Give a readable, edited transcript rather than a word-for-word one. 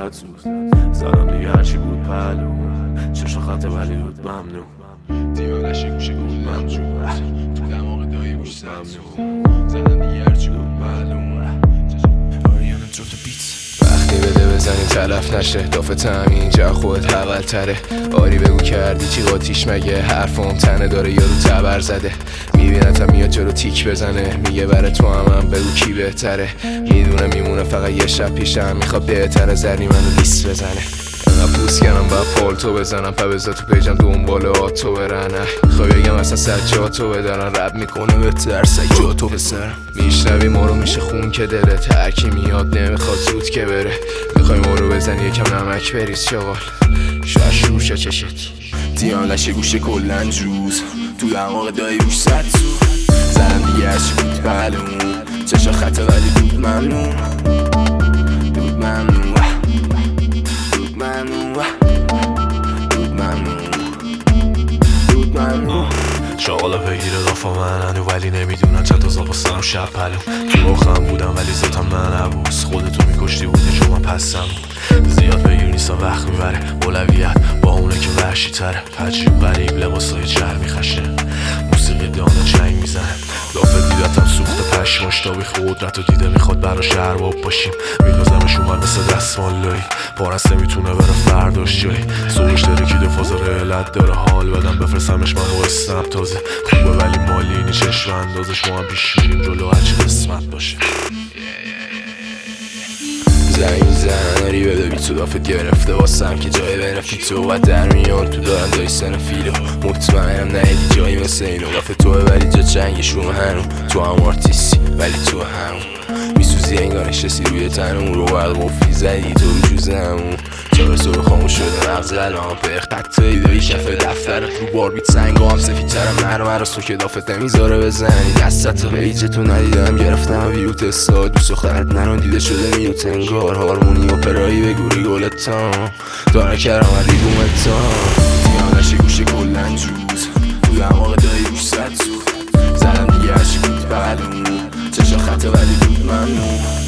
زد سوز زدم دیگه هرچی بود پهلو چشم خط ولی بود ممنون دیوانش گوشه گل ممنون تو دماغ دایی گوش زد سوز زدم دیگه هرچی بود پهلو وقتی بده بزنی تلف نشه دافت همینجا خودت اول تره آری بگو کردی چی قاتیش مگه حرفم تنه داره یارو تبر زده میبینتم میاد جلو تیک بزنه میگه بره تو هم بگو کی بهتره میدونه میمونه فقط یه شب پیشم میخواد بهتره زرنی منو لیست بزنه انقدر پوست کنم باید پالتو بزنم پا بذار تو پیجم دنبال آتو برن میخوای بگم اصلا سجاتو بدارن رب میکنه به ترس جاتو بسرم میشنوی ما رو میشه خون که دلت هرکی میاد نمیخواد زود که بره میخوای ما رو بزنی یکم نمک بریز شغال شاید شوشه چشت دیان لشه گوشه کلن جوز تو دماغ دایی گوش زد سوز زدم دیگه هرچی بود معلوم چشا خط ولی بود ممنون بود ممنون شغالا بگیره دافا من هنو ولی نمیدونن چند تا زابستم و شب پلو تو آخم بودم ولی ذاتم من نبوس خودتو میکشتی بودی چون من پسم زیاد بگیر نیستم وقت میبره اولویت با اونه که وحشی تره عجیب غریب لباسای چرمی خشه موسیقی دانه چنگ میزنه دافه دیدتم سوخت پشماش تا بی قدرت و دیده میخواد براش ارباب باشیم میدازمش اومد مثل دستمال لایی پارست نمیتونه بره فرداش جایی سوش ترکیده فاز رعلت داره حال بدم بفرستمش من و اسنپ تازه خوبه ولی مالی نی چشم اندازش ما هم پیش میریم جلو هرچی قسمت باشه زنگ میزنن آری بده بی تو دافت گرفته واسم که جای بنفی تو و در میان تو دارن داری سن فیلو مطمئنم ندیدی جایی مثل اینو دافت توه ولی جا چنگشون هنوم تو هم آرتیستی ولی تو همون میسوزی انگار نشستی روی تنمون رو باید قفلی زدی تو رو جوزمون چرا صبح خاموش شده مغز الان پخ قطعی داری کف دفتر رو بار بیت سنگا هم سفیدترم مرمر از تو که دافت نمیذاره بزنی دستت رو پیجتو ندیدم گرفتم ویروت استا دوست دخترت نرون دیده شده میوت انگار هارمونی اپرایی به گوری گلتان داره کرم ولی بومتان دیانش گوشه کلن جوز تو دماغ دایی گوش زد سوز زدم دیگه هرچی بود معلوم چشا خط ولی بود ممنون